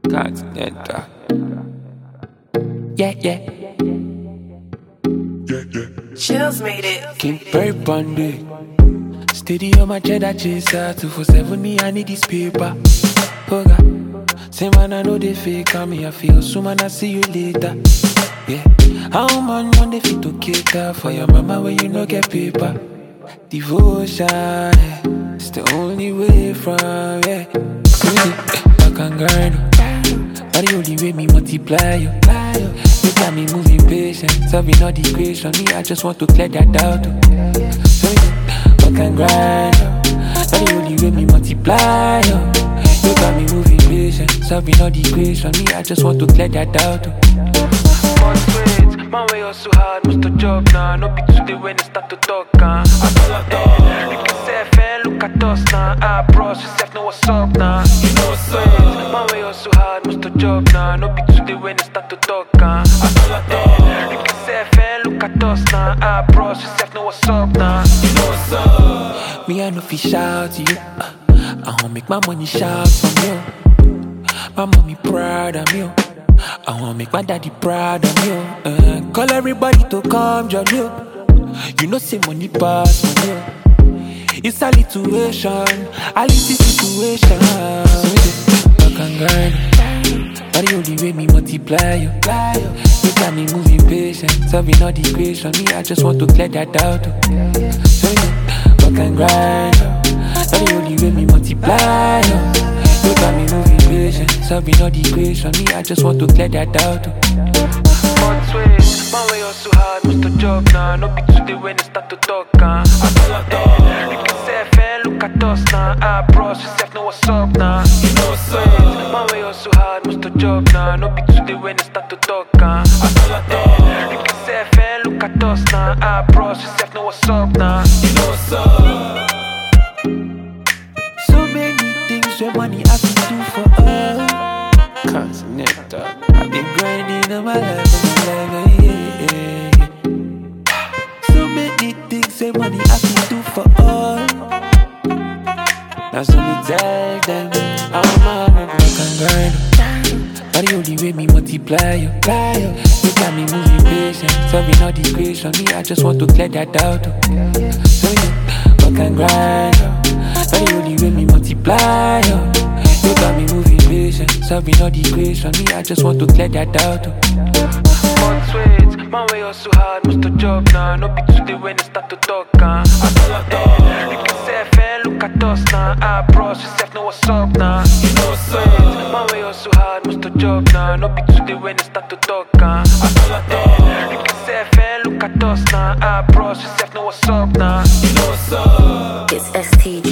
Continental. Yeah, yeah. Chills made it. King Perry Bundy. Steady on my cheddar chaser. 247 me, I need this paper. Oh God. Say man, I know they fake on me. I feel soon, man, I see you later. Yeah. How man on the fit to cater for your mama when you no get paper? Devotion, yeah. It's the only way from, yeah. I can grind. But the only way me multiply you. You got me moving patient, solving all the equation. Me, I just want to clear that out. So I can grind. But the only way me multiply you. You got me moving patient, solving all the equation. Me, I just want to clear that out. Man, way hustle hard, must to job now. No be today when they start to talk, I feel like that. You can say, fan, look at us now. I bros, yourself know what's up now. You know what's up. Man, way hustle hard, must to job now. No be today when they start to talk, I feel like that. You can say, fan, look at us now. I bros, yourself know what's up now. You know what's up. Me, I know fi shout to you. I wanna make my money shout from you. My mommy proud of me. I wanna make my daddy proud of you. Call everybody to come join you. You know say money pass on you. It's a situation, a little situation. So I can grind. But the only way me multiply you. You got me moving patient, solving all the equation. Me, I just want to clear that out. So I can grind. But the only way me multiply you. You got me moving patient, solving all the equation. Me, I just want to clear that out. But wait, man, way hustle hard, must to job now. No be today when they start to talk, I feel like that. You can say, fan, look at us now. I bros, yourself know what's up now. You know what's up. Man, way hustle hard, must to job now. No be today when they start to talk, I feel like that. You can say, fan, look at us now. I bros, yourself know what's up now. You know what's up. So many things where money I can do for us. Continental. I've been grinding all my life, yeah. So many things where money I can do for us. Now so me tell them I'm a can grind. But the only way me multiply you. You got me moving patient, solving all the equation. Me, I just want to clear that out. So I can grind. But the only way me multiply you. You got me moving patient, solving all the equation. Me, I just want to clear that out. But wait, man, way hustle hard, must to job now. No be today when they start to talk, I feel like that. You can say, fan, look at us now. I bros, yourself know what's up now. You know what's up. Man, way hustle hard, must to job now. No be today when they start to talk, I feel like that. You can say, fan, look at us now. I bros, yourself know what's up now. You know what's up. It's STG.